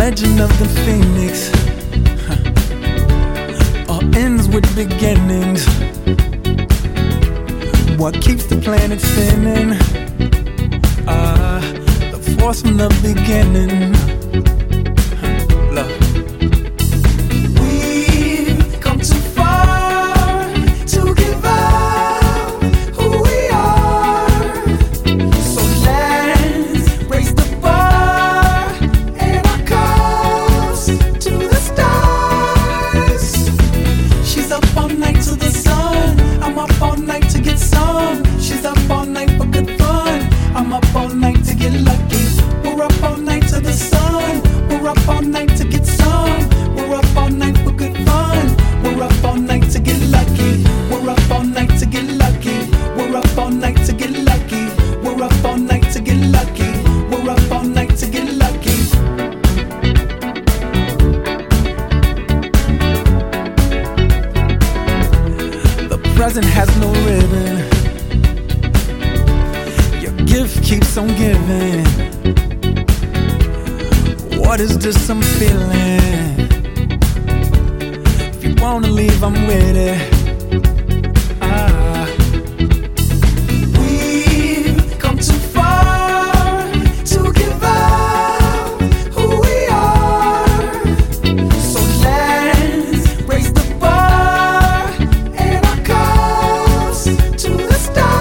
legend of the phoenix all ends with beginnings. What keeps the planet spinning? The force from the beginning. Love. We've come too far to give up who we are. So let's raise the bar and our cups to the stars. She's up all night to the sun. I'm up all night to get some. She's up all night for good fun. I'm up all night to get lucky. We're up all night to the sun. We're up all night to get some. We're up all night for good fun. We're up all night to get lucky. We're up all night to get lucky. We're up all night to get lucky. We're up all night to get lucky. We're up all night to get lucky. The present has no ribbon. Your gift keeps on giving. What is this I'm feeling? If you wanna leave, I'm with it. We've come too far to give up who we are. So let's raise the bar and our cups to the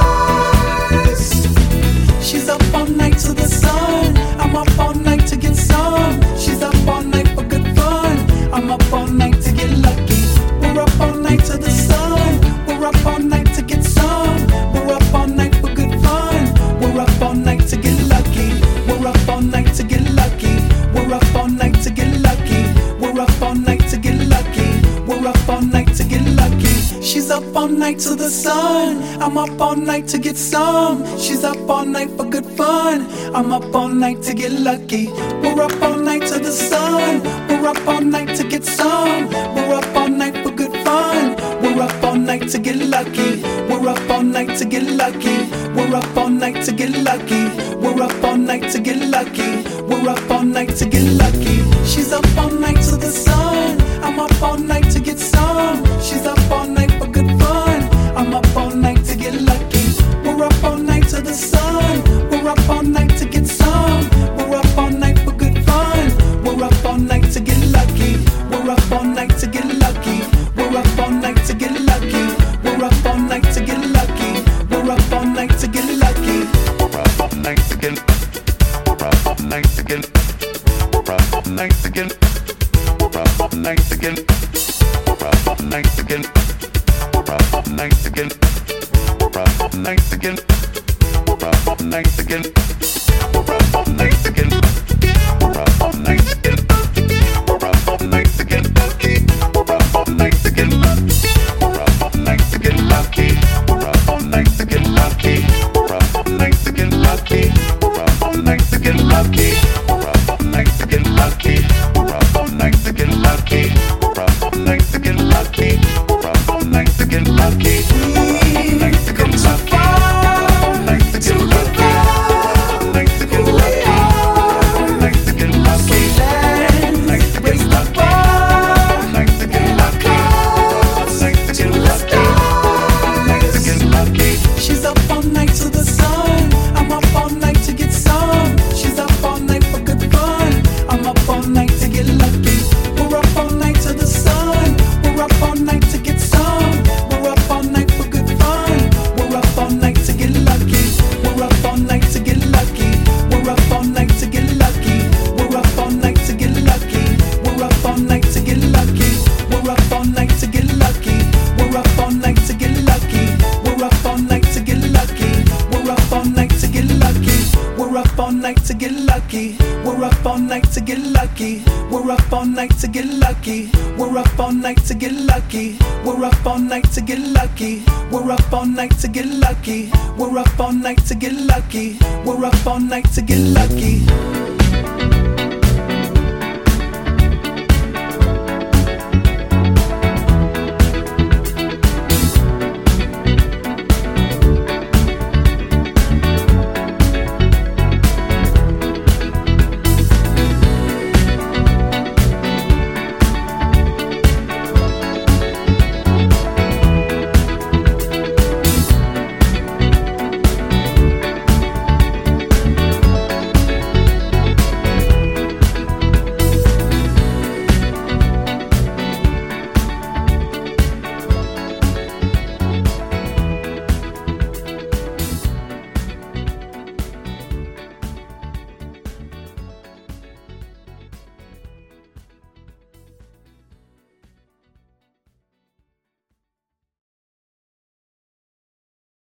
stars. She's up all night to the sun. I'm up all night to get some. She's up all night for good fun. I'm up all night to get lucky. We're up all night to the sun. We're up all night to get some. We're up all night for good fun. We're up all night to get lucky. We're up all night to get lucky. We're up all night to get lucky. We're up all night to get lucky. We're up all night to get lucky. She's up all night to the sun. I'm up all night to get some. She's up all night for good fun. I'm up all night to get lucky. We're up all night to the sun. We're up all night to get some. We're up all night for good fun. We're up all night to get lucky. We're up all night to get lucky. We're up all night to get lucky. We're up all night to get lucky. We're up all night to get lucky. She's up all night to the sun. I'm up all night to get some. She's up all night for good fun. I'm up all night to get lucky. We're up all night to the sun. We're up all night to get some. We're up all night for good fun. We're up all night to get lucky. We're up all night to get lucky. We're up all night to get lucky. We're up all night to get lucky. We're up all night to get lucky. We're up all night to get. We're up all night to get. We're up all night to get. We're up all night to get. We're up all night to get. We're up all night to get. We're up all night to get. We're up all night to get. We're up all night to get. We're up all night to get. We're up all night to get. We're up all night to get. We're up all night to get lucky. We're up all night to get lucky. We're up all night to get lucky. We're up all night to get lucky. We're up all night to get lucky. We're up all night to get lucky. We're up all night to get lucky. We're up all night to get lucky. We've come too far to give up who we are. So let's raise the bar and our cups to the stars. She's up all night to the sun. I'm up all night to get some. She's up all night for good fun. I'm up all night to get lucky. We're up all night to the sun. We're up all night to get some. We're up all night for good fun. We're up all night to get lucky. We're up all night to get lucky. We're up all night to get lucky. We're up all night to get lucky. We're up all night to get lucky. We're up all night to get lucky. We're up all night to get lucky. We're up all night to get lucky. We're up all night to get lucky. We're up all night to get lucky. We're up all night to get lucky. We're up all night to get lucky. We're up all night to get lucky. We're up all night to get lucky. We're up all night to get lucky. We're up all night to get lucky. We're up all night to get lucky.